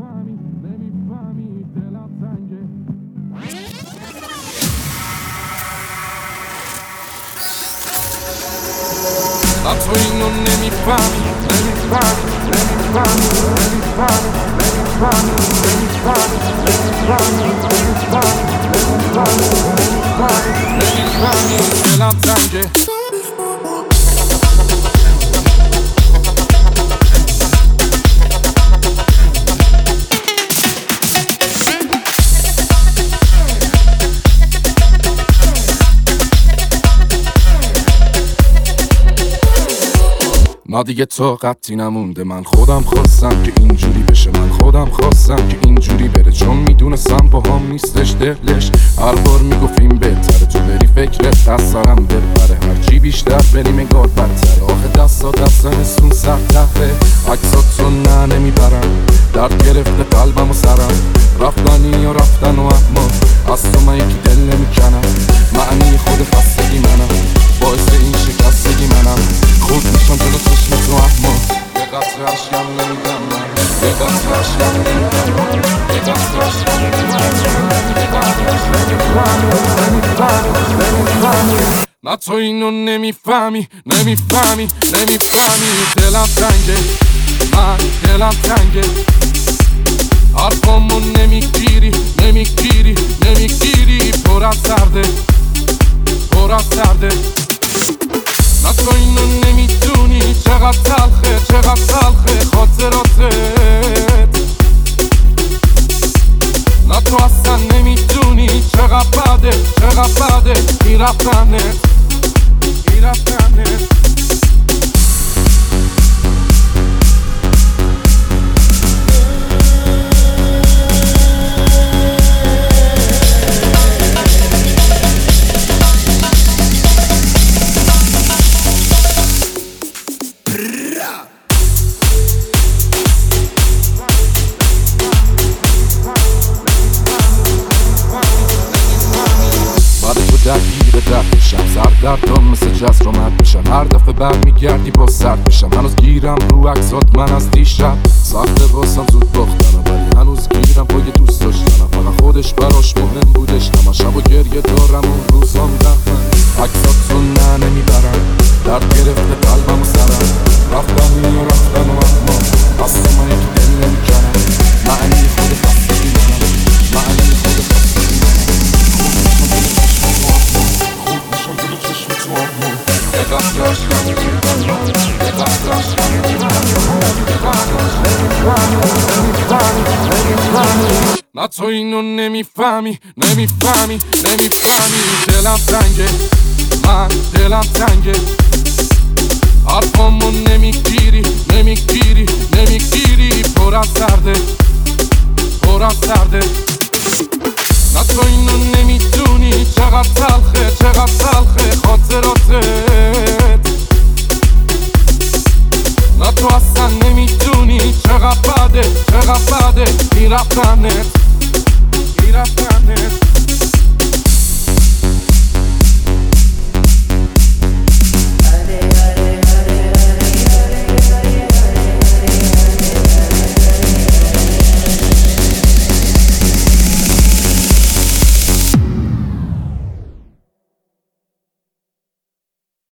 نمیفهمی دلم تنگه. تو اینو نمیفهمی دلم تنگه. ما دیگه طاقتی نمونده، من خودم خواستم که اینجوری بشه، من خودم خواستم که اینجوری بره، چون میدونستم با هم نیستش دلش. هر بار میگفت این بهتره، تو بری فکرت از سرم بپره، هرچی بیشتر بریم انگار بدتره. آخه دستن سون سرتره، عکساتو نه نمیبرم، درد گرفته قلبم و سرم، رفتنی یا رفتن و اما از تو من یکی دل نمیکنم. معنی خود خستگی منم، باعث این شکستگی منم، خود میشم جلو چشم تو اما یه قطره عشقم نمیدم من، یه قطره عشقم نمیدم من، یه قطره عشقم نمیدم. نه تو اینو نمیفهمی دلم تنگه، من دلم تنگه، حرفامو نمیگیری پر از درده. نه تو اینو نمیدونی چقدر تلخه خاطراتت، نه تو اصلا نمیدونی چقدر بده میرفتنت. درد بشم، سر دردم مثل جز رو مد بشم، هر دفعه برمیگردی با سرد بشم. هنوز گیرم رو عکسات من از دیشب، سخته واسم زود باختنم، ولی هنوز گیرم پای دوست داشتنم. فقط خودش براش مهم بودش، همه شب و گریه دارم اون روزام رفتن. عکساتو نه نمیبرم، درد گرفته قلبم و سرم، رفتن و اما از تو من یکی دل نمیکنم. معنی خود خستگی منم، معنی خود خستگی منم، نه تو اینو نمیفهمی دلم تنگه، من دلم تنگه، حرفامو نمیگیری پر از درده. نه تو اینو نمیدونی چقدر تلخه خاطراتت، نه تو اصلا نمیدونی چقدر بده میرفتنت.